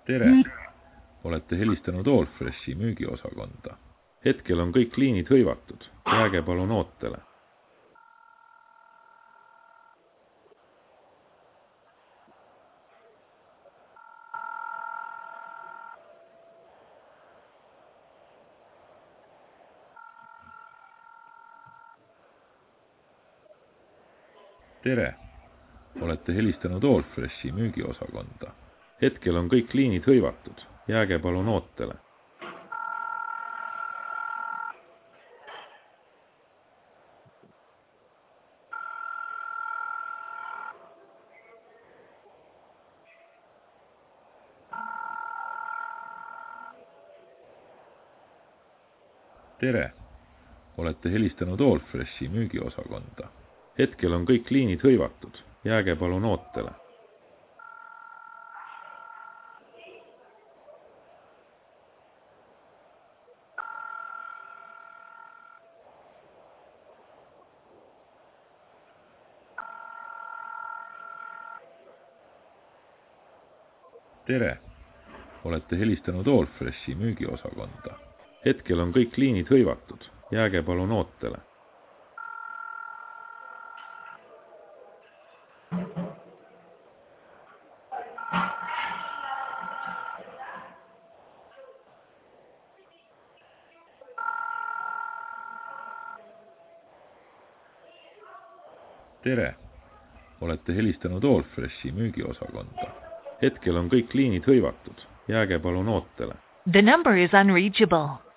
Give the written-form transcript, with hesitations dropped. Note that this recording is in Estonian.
Tere! Olete helistanud Allfreshi müügiosakonda. Hetkel on kõik liinid hõivatud. Jääge palun ootele. Tere! Olete helistanud Allfreshi müügiosakonda. Hetkel on kõik liinid hõivatud. Jääge palun ootele. Tere! Olete helistanud Allfreshi müügiosakonda. Hetkel on kõik liinid hõivatud. Jääge palun ootele. Tere! Olete helistanud Allfreshi müügiosakonda. Hetkel on kõik liinid hõivatud. Jääge palun ootele. Tere! Olete helistanud Allfreshi müügiosakonda. Hetkel on kõik liinid hõivatud. Jääge palun ootele. The number is unreachable.